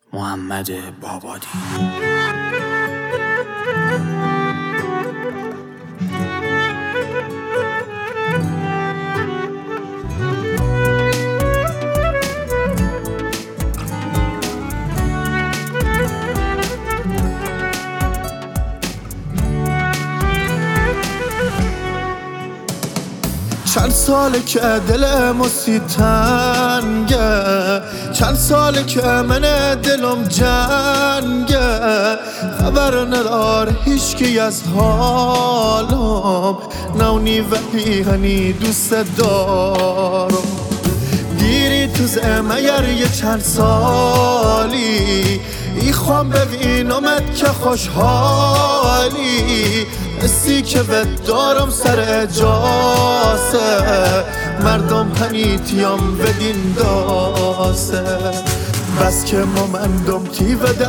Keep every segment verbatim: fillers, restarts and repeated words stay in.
محمد بابادی. چند ساله که دل موسی تنگه، چند ساله که من دلم جنگه، خبر ندار هیچکی از حالم، نونی و پیهنی دوست دارم. دیری تو زمیر یه چند سالی، ای خوام ببینمت که خوشحالی، حسی که بد دارم سر اجاسه، مردم پنیتیم بدین داسه. بس که مومندم تی وده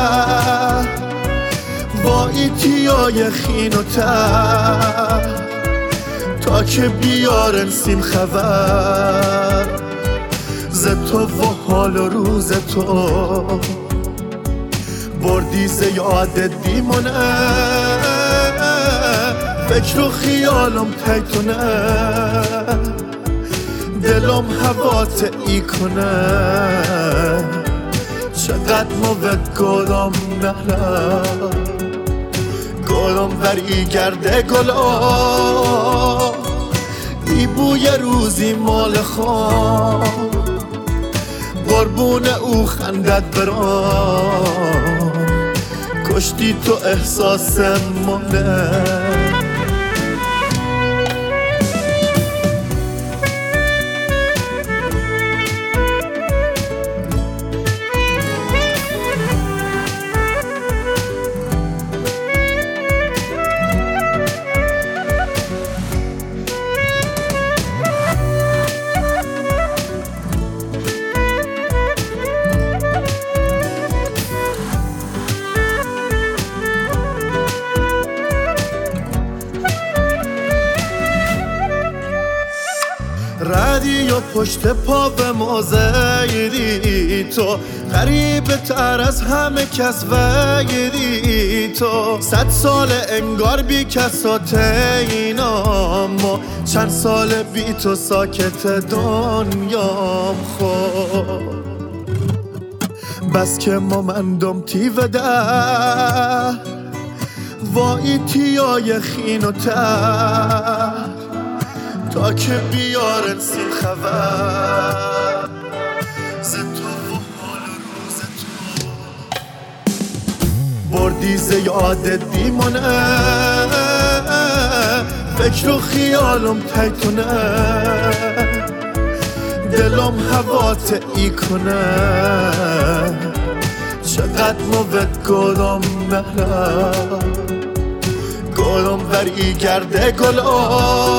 با ایتیای خین و ته، تا که بیارن سیم خبر ز تو و حال و روز تو، بردی زیاد دیمونه، فکر و خیالم تیتونه، دلم هوات ای کنه، چقدر موت گلم نهره، گلم بری گرده گلا، ای بوی روزی مال خواه، قربون او خندت برام، کشتی تو احساس مونه. ردی و پشت پا به موزیدی تو، غریب تر از همه کس ویدی تو، صد سال انگار بی کسات اینام، و چند سال بی تو ساکت دنیام خود. بس که مومندم تی وده با ایتیای خین و ته، تا که بیارن سیم خبر ز تو و حال و روز تو، بردی زیاد دیمونه، فکر و خیالم تیتونه، دلم هوات ای کنه، چقدر موت گلم نهره، گلم بری گرده گلا،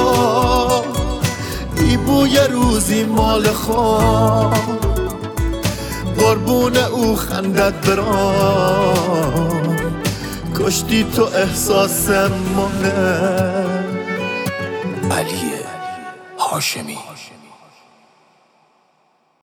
ای بوی روزی مال خواه، قربون او خندت برام، کشتی تو احساس مونه. علی هاشمی.